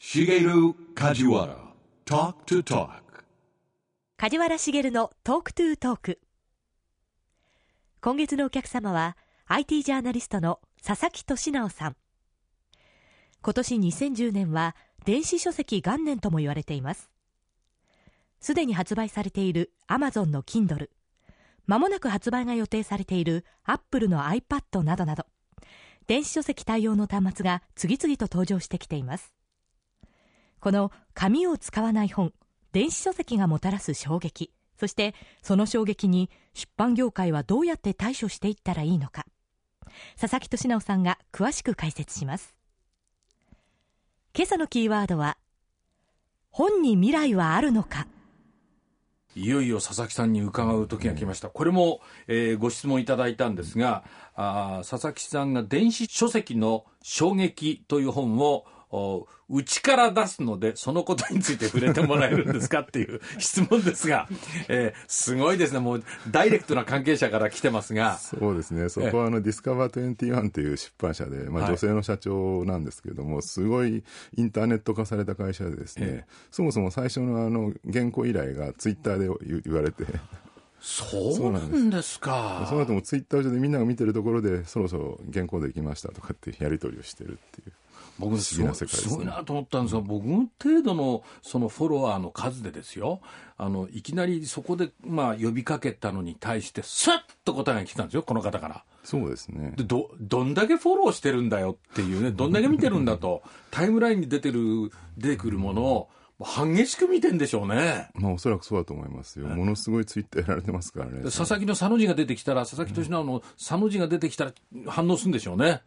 Shigeru Kajiwara Talk to Talk。 梶原茂のトークトゥートーク。今月のお客様は IT ジャーナリストの佐々木俊直さん。今年2010年は電子書籍元年とも言われています。すでに発売されている Amazon の Kindle、 まもなく発売が予定されている Apple の iPad などなど、電子書籍対応の端末が次々と登場してきています。この紙を使わない本、電子書籍がもたらす衝撃、そしてその衝撃に出版業界はどうやって対処していったらいいのか、佐々木俊直さんが詳しく解説します。今朝のキーワードは、本に未来はあるのか。 いよいよ佐々木さんに伺う時が来ました。これも、ご質問いただいたんですが、佐々木さんが電子書籍の衝撃という本をうちから出すので、そのことについて触れてもらえるんですかっていう質問ですが、すごいですね。もうダイレクトな関係者から来てますが。 そうですね。そこはディスカバー21という出版社で、女性の社長なんですけれども、すごいインターネット化された会社でですね、そもそも最初の原稿依頼がツイッターで言われて、 そうなんですか。 その後もツイッター上でみんなが見てるところで、そろそろ原稿できましたとかってやり取りをしてるっていう。 僕すごいなと思ったんですが、僕程度のそのフォロワーの数でですよ、いきなりそこで呼びかけたのに対してスッと答えが来たんですよ、この方から。 そうですね。 でどんだけフォローしてるんだよっていうね、どんだけ見てるんだとタイムラインに出てくるものを激しく見てんでしょうね。 おそらくそうだと思いますよ。ものすごいツイッターやられてますからね。 佐々木の佐の字が出てきたら、佐々木俊直の佐の字が出てきたら反応するんでしょうね。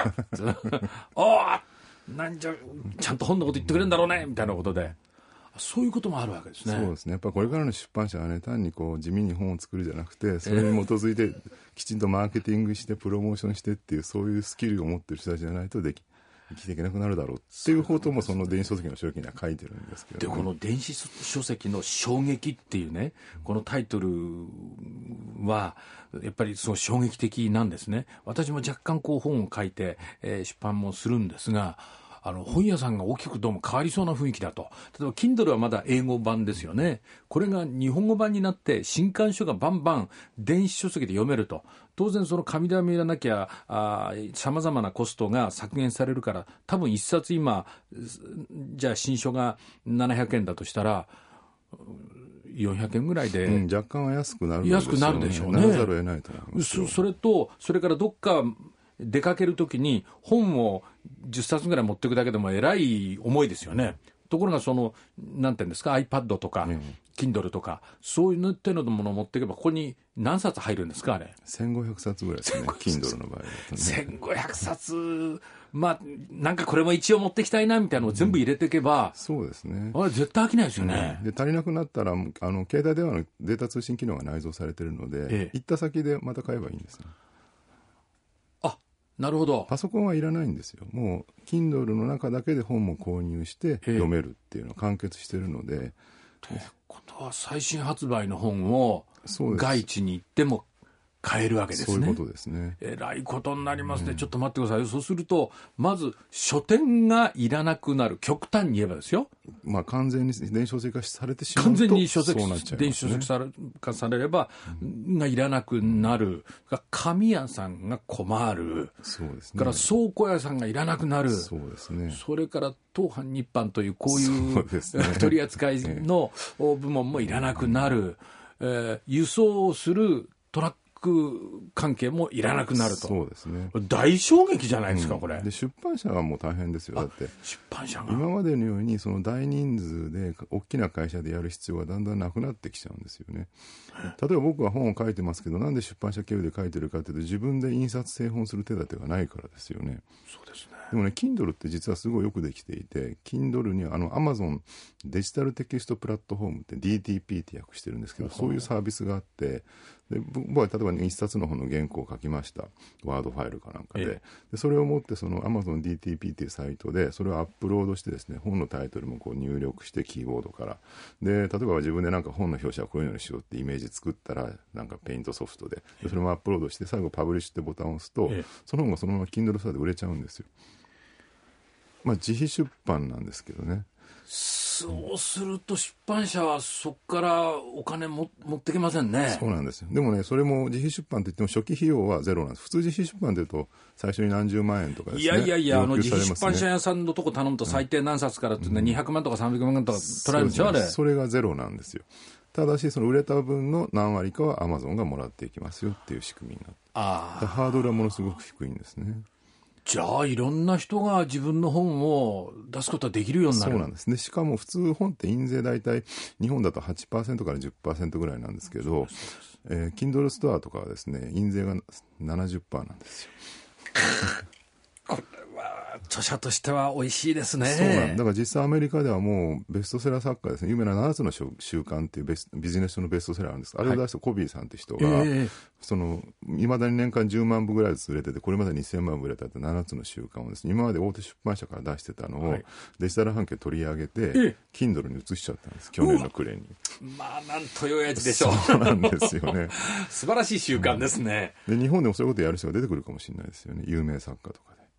ちゃんと本のこと言ってくれるんだろうねみたいなことで、そういうこともあるわけですね。 そうですね。やっぱこれからの出版社はね、単に地味に本を作るじゃなくて、それに基づいてきちんとマーケティングしてプロモーションしてっていう、そういうスキルを持ってる人たちじゃないと生きていけなくなるだろうっていうことも、その電子書籍の書籍には書いてるんですけど、 でこの電子書籍の衝撃っていうね、このタイトルはやっぱりそう衝撃的なんですね。私も若干本を書いて、出版もするんですが、本屋さんが大きくどうも変わりそうな雰囲気だと。例えば Kindle はまだ英語版ですよね。これが日本語版になって新刊書がバンバン電子書籍で読めると、当然その紙紙いらなきゃさまざまなコストが削減されるから、多分一冊今じゃあ新書が700円だとしたら400円ぐらいで、 若干は安くなるんでしょうね。 ならざるを得ないと思いますよ。 それからどっか出かけるときに本を10冊ぐらい持っていくだけでもえらい重いですよね。ところがなんていうんですか、 iPad とか、Kindle とかそういう手のものを持っていけば、ここに何冊入るんですか、あれ。 1500冊ぐらいですね。Kindle の場合だとね。 1500冊、なんかこれも一応持ってきたいなみたいなのを全部入れていけば、 そうですね。 あれ絶対飽きないですよね。 で足りなくなったら携帯電話のデータ通信機能が内蔵されているので、行った先でまた買えばいいんですね。 なるほど。 パソコンはいらないんですよ。もう Kindle の中だけで本も購入して読めるっていうのを完結しているので。 ということは最新発売の本を外地に行っても買えるわけですね。 そういうことですね。 えらいことになりますね。ちょっと待ってください。そうするとまず書店がいらなくなる。極端に言えばですよ。 完全に電子書籍化されてしまうと、 完全に電子書ね、 籍化されれば、がいらなくなる。紙屋さんが困る。 そうですね。 から倉庫屋さんがいらなくなる。 そうですね。 それから東販日販というこういう取り扱いの部門もいらなくなる。輸送するトラック関係もいらなくなると。 そうですね。 大衝撃じゃないですか、これ。 で出版社はもう大変ですよ。だって出版社が今までのように大人数で大きな会社でやる必要がだんだんなくなってきちゃうんですよね。例えば僕は本を書いてますけど、なんで出版社経由で書いてるかというと、自分で印刷製本する手立てがないからですよね。 そうですね。 でもね、Kindle って実はすごいよくできていて、Kindle にはAmazon デジタルテキストプラットフォームって DTP って訳してるんですけど、そういうサービスがあって、で僕は例えば一冊の本の原稿を書きました。ワードファイルかなんかで、それを持ってAmazon DTP っていうサイトでそれをアップロードしてですね、本のタイトルも入力してキーボードからで、例えば自分でなんか本の表紙はこういうのにしようってイメージ作ったら、なんかペイントソフトでそれもアップロードして、最後パブリッシュってボタンを押すと、その本がそのまま Kindle ストアで売れちゃうんですよ。 自費出版なんですけどね。 そうすると出版社はそこからお金持ってきませんね。 そうなんですよ。でもね、それも自費出版といっても初期費用はゼロなんです。普通自費出版というと最初に何十万円とかですね。 いや要求されますね。 自費出版社屋さんのとこ頼むと最低何冊からってね、200万とか300万とか取られるんでしょ、あれ。 それがゼロなんですよ。ただしその売れた分の何割かはアマゾンがもらっていきますよっていう仕組みになって、ハードルはものすごく低いんですね。 じゃあいろんな人が自分の本を出すことはできるようになる。 そうなんですね。しかも普通本って印税大体日本だと 8% から 10% ぐらいなんですけど、Kindle ストアとかはですね、印税が 70% なんですよ。 これは著者としては美味しいですね。 そうなんだから実際アメリカではもうベストセラー作家ですね、有名な7つの習慣っていうビジネス書のベストセラーなんです。あれを出したコビーさんって人が、いまだに年間10万部ぐらいずつ売れてて、これまで2000万部売れたって7つの習慣をですね、今まで大手出版社から出してたのを、デジタル版権取り上げて Kindle に移しちゃったんです、去年の暮れに。 まあなんというやつでしょう。 そうなんですよね。 素晴らしい習慣ですね。 で日本でもそういうことやる人が出てくるかもしれないですよね、有名作家とかで。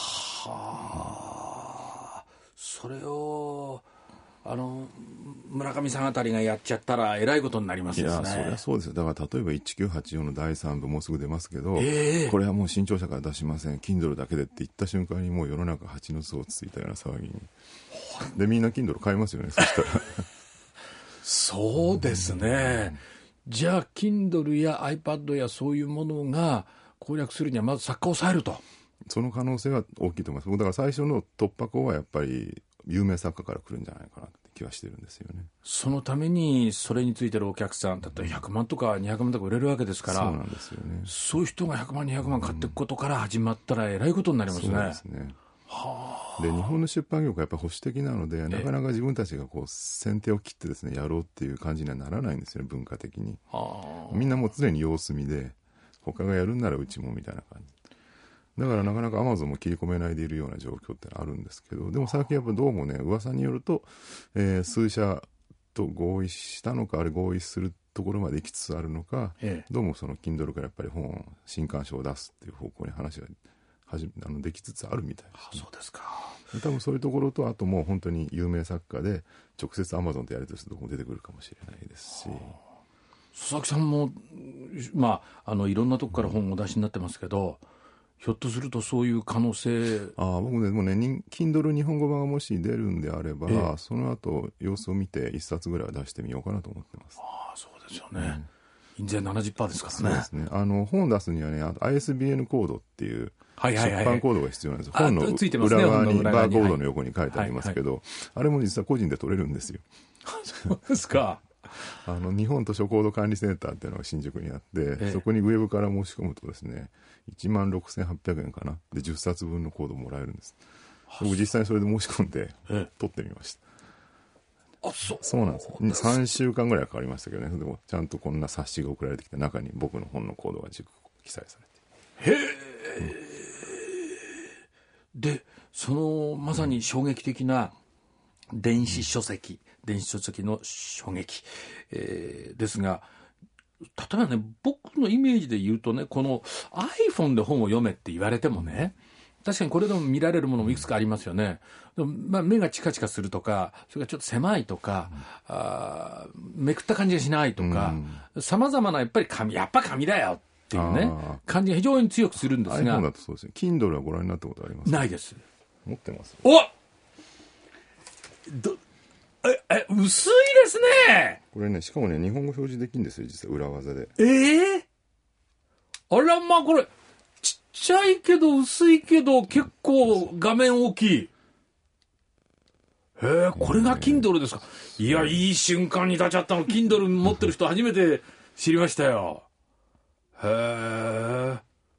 それを村上さんあたりがやっちゃったらえらいことになりますですね。 いや、そりゃそうですよ。だから例えば1984の第3部もうすぐ出ますけど、これはもう新潮社から出しません、 Kindle だけでって言った瞬間にもう世の中蜂の巣をついたような騒ぎにでみんな Kindle 買いますよね。そしたらそうですね。じゃあ Kindle や iPad やそういうものが攻略するにはまず作家を抑えると。 その可能性は大きいと思います。僕だから最初の突破口はやっぱり有名作家から来るんじゃないかなって気はしてるんですよね。 そのためにそれについてるお客さんだったら100万とか200万とか売れるわけですから、 そうなんですよね。 そういう人が100万200万買っていくことから始まったらえらいことになりますね。 そうですね。で日本の出版業界やっぱり保守的なので、なかなか自分たちがこう先手を切ってですねやろうっていう感じにはならないんですよね、文化的に。みんなもう常に様子見で、他がやるんならうちもみたいな感じだから、なかなかアマゾンも切り込めないでいるような状況ってあるんですけど、でも最近やっぱどうもね、噂によると、数社と合意したのか、あれ合意するところまで行きつつあるのか、どうもその Kindle からやっぱり本新刊書を出すっていう方向に話ができつつあるみたいです、ね。 そうですか。 多分そういうところと、あともう本当に有名作家で直接アマゾンとやり取りするところも出てくるかもしれないですし、 佐々木さんも、いろんなとこから本をお出しになってますけど、ひょっとするとそういう可能性。 僕ね、もうね、Kindle 日本語版がもし出るんであれば、その後様子を見て一冊ぐらいは出してみようかなと思ってます。 そうですよね。印税 70% ですからね。 そうですね。本を出すにはね、ISBN コードっていう出版コードが必要なんですよ。本の裏側にバーコードの横に書いてありますけど、あれも実は個人で取れるんですよ。 そうですか。 日本図書コード管理センターっていうのが新宿にあって、そこにウェブから申し込むとですね、16,800円かなで10冊分のコードもらえるんです。僕実際にそれで申し込んで取ってみました。そうなんです。3週間ぐらいかかりましたけどね。でもちゃんとこんな冊子が送られてきて、中に僕の本のコードが記載されて。 でそのまさに衝撃的な電子書籍の衝撃、ですが、例えばね、僕のイメージで言うとね、この iPhone で本を読めって言われてもね、確かにこれでも見られるものもいくつかありますよね。でも目がチカチカするとか、それからちょっと狭いとか、めくった感じがしないとか、様々なやっぱ紙だよっていうね、感じが非常に強くするんですが。 iPhone だとそうですね。Kindle はご覧になったことありますか？ ないです。 持ってます。 薄いですね。 これね、しかもね、日本語表示できるんですよ、実は裏技で。 あら、これちっちゃいけど薄いけど結構画面大きい。これが Kindle ですか。いや、いい瞬間に立ち会ったの。Kindle 持ってる人初めて知りましたよ。これ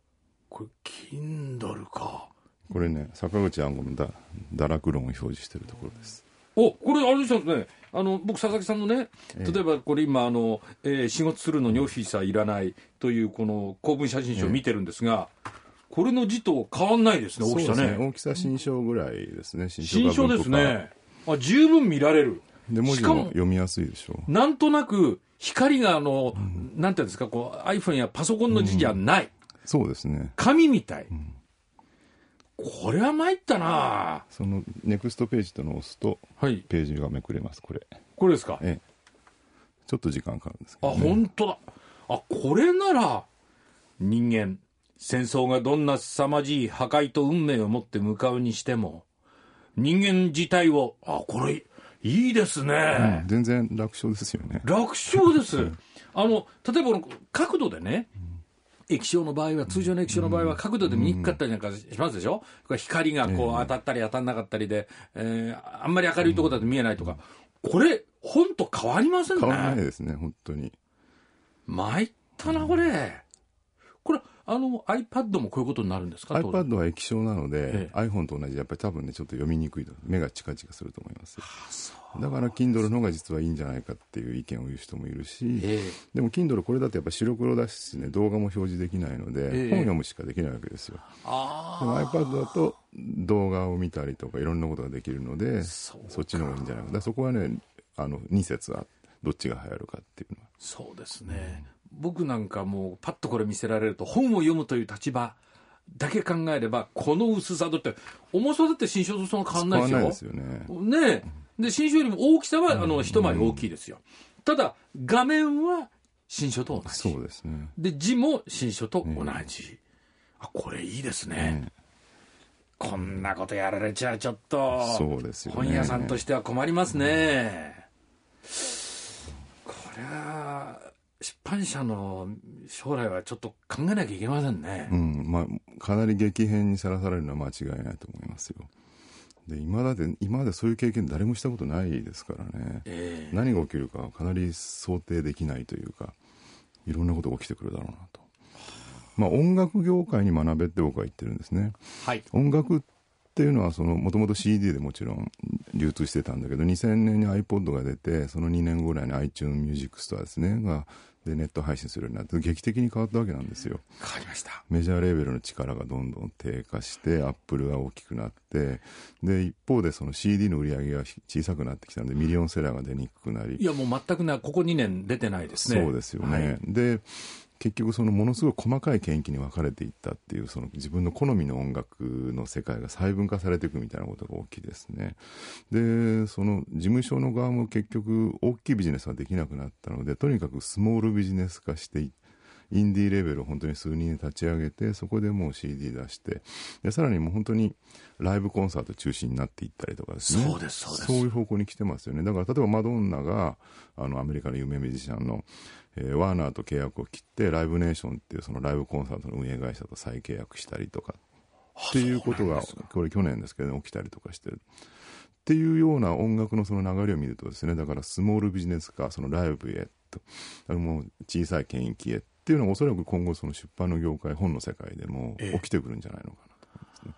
Kindle か。 これね、坂口安吾の堕落論を表示しているところです。 これあれですよね。僕佐々木さんのね、例えばこれ今仕事するのにオフィスはいらないというこの公文写真集を見てるんですが、これの字と変わんないですね、大きさね。 そうですね、大きさ新書ぐらいですね。 新書ですね。十分見られる。 で文字も読みやすいでしょう。 なんとなく光がなんていうんですか、こう iPhone やパソコンの字じゃない、 そうですね、 紙みたい、 これは参ったな。 そのネクストページというのを押すと、 はい。 ページがめくれます。これですか。 ちょっと時間かかるんですけあ、 ど、ね、 本当だ。あ、これなら人間、戦争がどんな凄まじい破壊と運命を持って向かうにしても、人間自体を、これいいですね、 全然楽勝ですよね。 楽勝です。例えば角度でね、液晶の場合は、通常の液晶の場合は角度で見にくかったりなんかしますでしょ。これ光がこう当たったり当たんなかったりで、あんまり明るいところだと見えないとか、これ本と変わりませんね。 変わらないですね、本当に。 参ったな、これ。これiPad もこういうことになるんですか。 iPad は液晶なので、iPhone と同じ、やっぱり多分ねちょっと読みにくいと、目がチカチカすると思います。だから Kindle の方が実はいいんじゃないかっていう意見を言う人もいるし、でも Kindle これだとやっぱ白黒だしね、動画も表示できないので、本読むしかできないわけですよ。でも iPad だと動画を見たりとかいろんなことができるので、そっちの方がいいんじゃないか。だからそこはね、2説はどっちが流行るかっていうのは。 そうですね、僕なんかもうパッとこれ見せられると、本を読むという立場だけ考えれば、この薄さだって、重さだって新書とその変わんないですよ。 変わんないですよね。 ねえ。で、新書よりも大きさは一回り大きいですよ。ただ画面は新書と同じ。 そうですね。 で、字も新書と同じ。これいいですね。こんなことやられちゃちょっと、 そうですよね、 本屋さんとしては困りますね。これは出版社の将来はちょっと考えなきゃいけませんね。 かなり激変にさらされるのは間違いないと思いますよ。で今までそういう経験誰もしたことないですからね、何が起きるかかなり想定できないというか、いろんなことが起きてくるだろうなと。音楽業界に学べって僕は言ってるんですね。音楽っていうのはもともと CD でもちろん流通してたんだけど、2000年に iPod が出て、その2年後ぐらいに iTunes Music Store ですねでネット配信するようになって劇的に変わったわけなんですよ。 変わりました。 メジャーレーベルの力がどんどん低下して、アップルが大きくなって、で一方でその CD の売り上げが小さくなってきたので、ミリオンセラーが出にくくなり、 いやもう全くない、ここ2年出てないですね。 そうですよね、で結局ものすごい細かい研究に分かれていったっていう、自分の好みの音楽の世界が細分化されていくみたいなことが大きいですね。で事務所の側も結局大きいビジネスはできなくなったので、とにかくスモールビジネス化してインディーレベルを本当に数人で立ち上げて、そこでもう CD 出して、でさらにもう本当にライブコンサート中心になっていったりとかですね。そういう方向に来てますよね。だから例えばマドンナがアメリカの有名ミュージシャンのワーナーと契約を切ってライブネーションっていうそのライブコンサートの運営会社と再契約したりとかっていうことが、これ去年ですけど、起きたりとかしてるっていうような音楽のその流れを見るとですね、だからスモールビジネス化、ライブへと、もう小さい権益へっていうのがおそらく今後出版の業界、本の世界でも起きてくるんじゃないのかなと思いますね。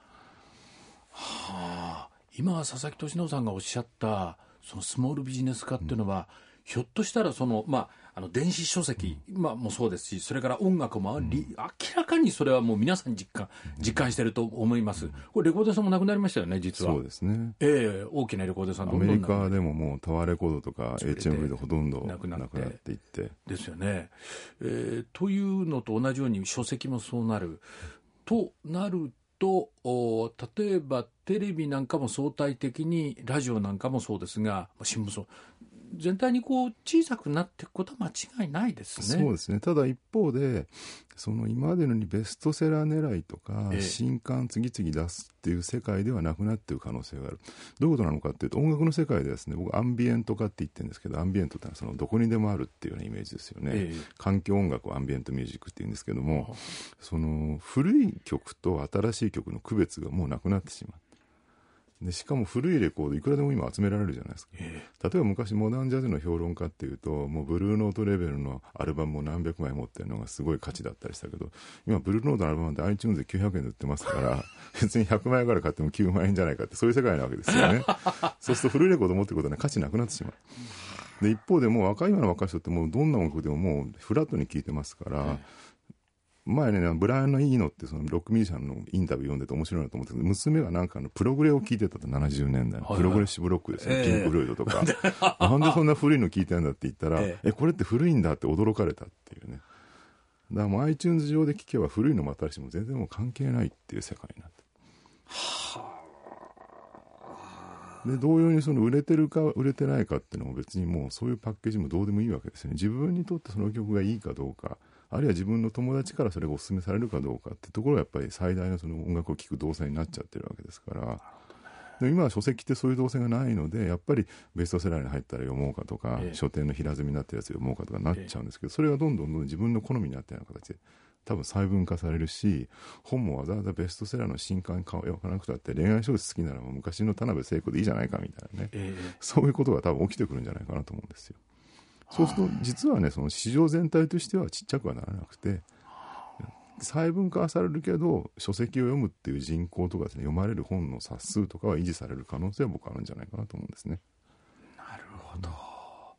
今佐々木俊直さんがおっしゃったそのスモールビジネス化っていうのは、ひょっとしたら電子書籍、もそうですし、それから音楽もあり、明らかにそれはもう皆さん実感していると思います。これレコード屋さんもなくなりましたよね、実は。 そうですね。 大きなレコード屋さんアメリカでももうタワーレコードとか HMV でほとんどなくなっていってですよね。というのと同じように書籍もそうなると例えばテレビなんかも相対的に、ラジオなんかもそうですが、新聞そう全体に小さくなっていくことは間違いないですね。 そうですね。ただ一方で今までのにベストセラー狙いとか、新刊次々出すっていう世界ではなくなっている可能性がある。どういうことなのかっていうと、音楽の世界でですね、僕アンビエント化って言ってるんですけど、アンビエントってのはどこにでもあるっていうようなイメージですよね。環境音楽をアンビエントミュージックって言うんですけども、古い曲と新しい曲の区別がもうなくなってしまう。でしかも古いレコードいくらでも今集められるじゃないですか。例えば昔モダンジャズの評論家っていうと、もうブルーノートレベルのアルバムを何百枚持ってるのがすごい価値だったりしたけど、今ブルーノートのアルバムで iTunes で900円で売ってますから別に100枚から買っても9万円じゃないかって、そういう世界なわけですよね。そうすると古いレコード持ってることは、価値なくなってしまう。で一方でもう今の若い人ってもうどんな音楽でももうフラットに聴いてますから、前ね、ブライアンのイーノってロックミュージシャンのインタビュー読んでて面白いなと思って、娘がなんかプログレを聴いてたと、70年代のプログレッシブロックですね、ピンク・フロイドとかなんでそんな古いの聴いてるんだって言ったら、これって古いんだって驚かれたっていうね。だからもう iTunes 上で聴けば古いのも新しいも全然もう関係ないっていう世界になって、 で同様にその売れてるか売れてないかっていうのも別にもうそういうパッケージもどうでもいいわけですよね。自分にとってその曲がいいかどうか、あるいは自分の友達からそれがお勧めされるかどうかってところがやっぱり最大のその音楽を聴く動線になっちゃってるわけですから。で今は書籍ってそういう動線がないので、やっぱりベストセラーに入ったら読もうかとか、書店の平積みになってるやつ読もうかとかなっちゃうんですけど、それがどんどん自分の好みになったような形で多分細分化されるし、本もわざわざベストセラーの新刊買わなくたって恋愛小説好きならもう昔の田辺聖子でいいじゃないかみたいなね、そういうことが多分起きてくるんじゃないかなと思うんですよ。そうすると実はね、その市場全体としてはちっちゃくはならなくて、細分化はされるけど書籍を読むっていう人口とかですね、読まれる本の冊数とかは維持される可能性は僕はあるんじゃないかなと思うんですね。 なるほど。